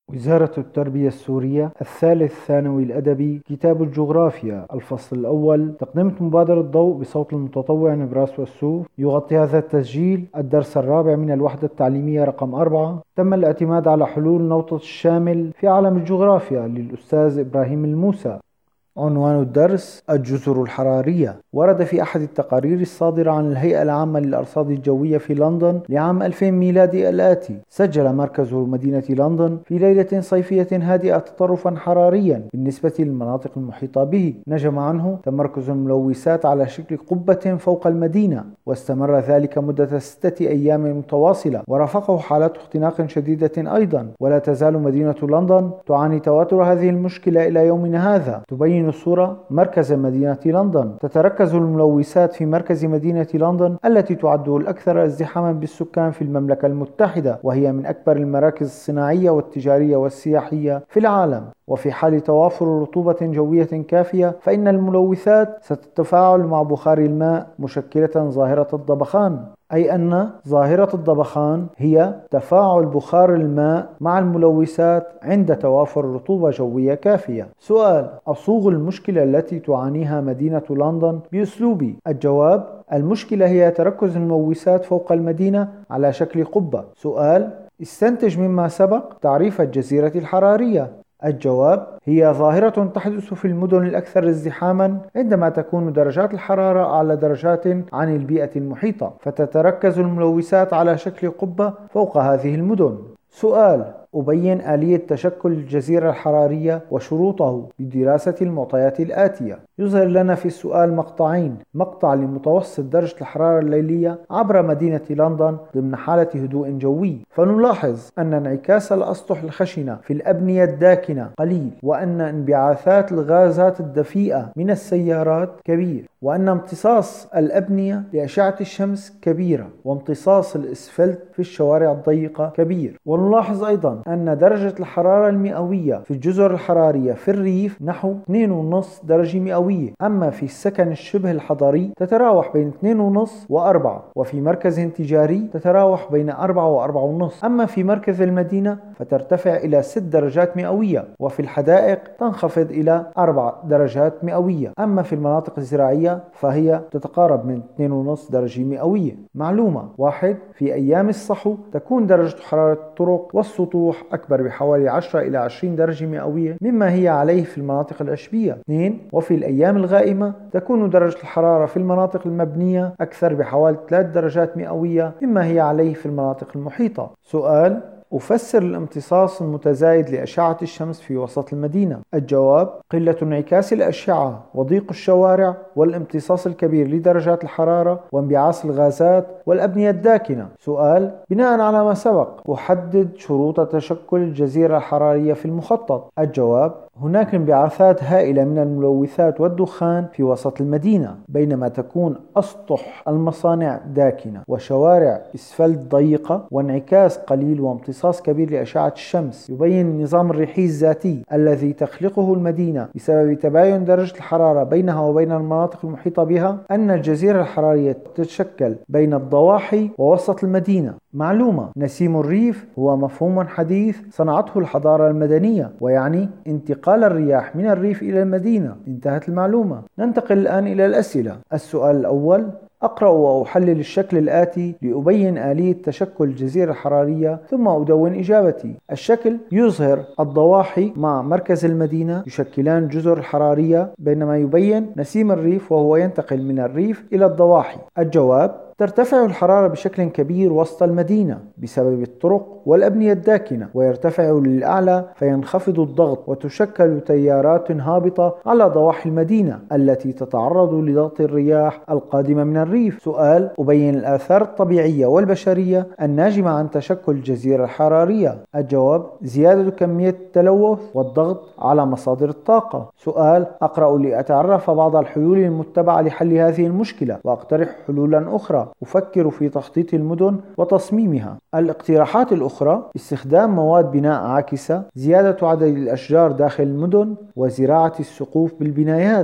وزارة التربية السورية، الثالث ثانوي الأدبي، كتاب الجغرافيا، الفصل الأول. تقدمة مبادرة ضوء بصوت المتطوع نبراس والسوف. يغطي هذا التسجيل الدرس الرابع من الوحدة التعليمية رقم 4. تم الاعتماد على حلول نوطة الشامل في عالم الجغرافيا للأستاذ إبراهيم الموسى. عنوان الدرس: الجزر الحرارية. ورد في أحد التقارير الصادرة عن الهيئة العامة للأرصاد الجوية في لندن لعام 2000 ميلادي الآتي: سجل مركز مدينة لندن في ليلة صيفية هادئة تطرفا حراريا بالنسبة للمناطق المحيطة به، نجم عنه تمركز الملوثات على شكل قبة فوق المدينة، واستمر ذلك مدة 6 أيام متواصلة، ورافقه حالات اختناق شديدة أيضا. ولا تزال مدينة لندن تعاني تواتر هذه المشكلة إلى يومنا هذا. تبين الصورة مركز مدينة لندن. تتركز الملوثات في مركز مدينة لندن التي تعد الأكثر ازدحاما بالسكان في المملكة المتحدة، وهي من أكبر المراكز الصناعية والتجارية والسياحية في العالم. وفي حال توافر رطوبة جوية كافية فإن الملوثات ستتفاعل مع بخار الماء مشكلة ظاهرة الضبخان، أي أن ظاهرة الضبخان هي تفاعل بخار الماء مع الملوثات عند توافر رطوبة جوية كافية. سؤال: أصوغ المشكلة التي تعانيها مدينة لندن بأسلوبي. الجواب: المشكلة هي تركز الملوثات فوق المدينة على شكل قبة. سؤال: استنتج مما سبق تعريف الجزيرة الحرارية. الجواب: هي ظاهرة تحدث في المدن الأكثر ازدحاما عندما تكون درجات الحرارة أعلى درجات عن البيئة المحيطة، فتتركز الملوثات على شكل قبة فوق هذه المدن. سؤال: أبين آلية تشكل الجزيرة الحرارية وشروطه بدراسة المعطيات الآتية. يظهر لنا في السؤال مقطعين: مقطع لمتوسط درجة الحرارة الليلية عبر مدينة لندن ضمن حالة هدوء جوي، فنلاحظ أن انعكاس الأسطح الخشنة في الأبنية الداكنة قليل، وأن انبعاثات الغازات الدفيئة من السيارات كبير، وأن امتصاص الأبنية لأشعة الشمس كبيرة، وامتصاص الإسفلت في الشوارع الضيقة كبير. ونلاحظ أيضا أن درجة الحرارة المئوية في الجزر الحرارية في الريف نحو 2.5 درجة مئوية، أما في السكن الشبه الحضري تتراوح بين 2.5 و4، وفي مركز تجاري تتراوح بين 4 و4.5، أما في مركز المدينة فترتفع إلى 6 درجات مئوية، وفي الحدائق تنخفض إلى 4 درجات مئوية، أما في المناطق الزراعية فهي تتقارب من 2.5 درجة مئوية. معلومة: 1. في أيام الصحو تكون درجة حرارة الطرق والسطوح أكبر بحوالي 10 إلى 20 درجة مئوية مما هي عليه في المناطق العشبية. 2. وفي الأيام الغائمة تكون درجة الحرارة في المناطق المبنية أكثر بحوالي 3 درجات مئوية مما هي عليه في المناطق المحيطة. سؤال: أفسر الامتصاص المتزايد لأشعة الشمس في وسط المدينة. الجواب: قلة انعكاس الأشعة وضيق الشوارع والامتصاص الكبير لدرجات الحرارة وانبعاث الغازات والأبنية الداكنة. سؤال: بناء على ما سبق أحدد شروط تشكل الجزيرة الحرارية في المخطط. الجواب: هناك انبعاثات هائلة من الملوثات والدخان في وسط المدينة، بينما تكون أسطح المصانع داكنة وشوارع إسفلت ضيقة وانعكاس قليل وامتصاص كبير لأشعة الشمس. يبين النظام الريحي الذاتي الذي تخلقه المدينة بسبب تباين درجة الحرارة بينها وبين المناطق المحيطة بها أن الجزيرة الحرارية تتشكل بين الضواحي ووسط المدينة. معلومة: نسيم الريف هو مفهوم حديث صنعته الحضارة المدنية، ويعني انتقال الرياح من الريف إلى المدينة. انتهت المعلومة. ننتقل الآن إلى الأسئلة. السؤال الأول: أقرأ وأحلل الشكل الآتي لأبين آلية تشكل الجزيرة الحرارية ثم أدون إجابتي. الشكل يظهر الضواحي مع مركز المدينة يشكلان الجزر الحرارية، بينما يبين نسيم الريف وهو ينتقل من الريف إلى الضواحي. الجواب: ترتفع الحرارة بشكل كبير وسط المدينة بسبب الطرق والأبنية الداكنة، ويرتفع للأعلى فينخفض الضغط وتشكل تيارات هابطة على ضواحي المدينة التي تتعرض لضغط الرياح القادمة من الريف. سؤال: أبين الآثار الطبيعية والبشرية الناجمة عن تشكل الجزيرة الحرارية. الجواب: زيادة كمية التلوث والضغط على مصادر الطاقة. سؤال: أقرأ لأتعرف بعض الحلول المتبعة لحل هذه المشكلة وأقترح حلولا أخرى. أفكر في تخطيط المدن وتصميمها. الاقتراحات الأخرى: استخدام مواد بناء عاكسة، زيادة عدد الأشجار داخل المدن، وزراعة السقوف بالبنايات.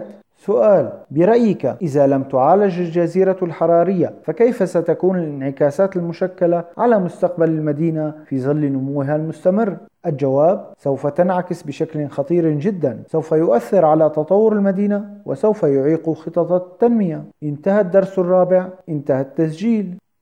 سؤال: برأيك إذا لم تعالج الجزيرة الحرارية فكيف ستكون الانعكاسات المشكلة على مستقبل المدينة في ظل نموها المستمر؟ الجواب: سوف تنعكس بشكل خطير جدا، سوف يؤثر على تطور المدينة وسوف يعيق خطط التنمية. انتهى الدرس الرابع، انتهى التسجيل.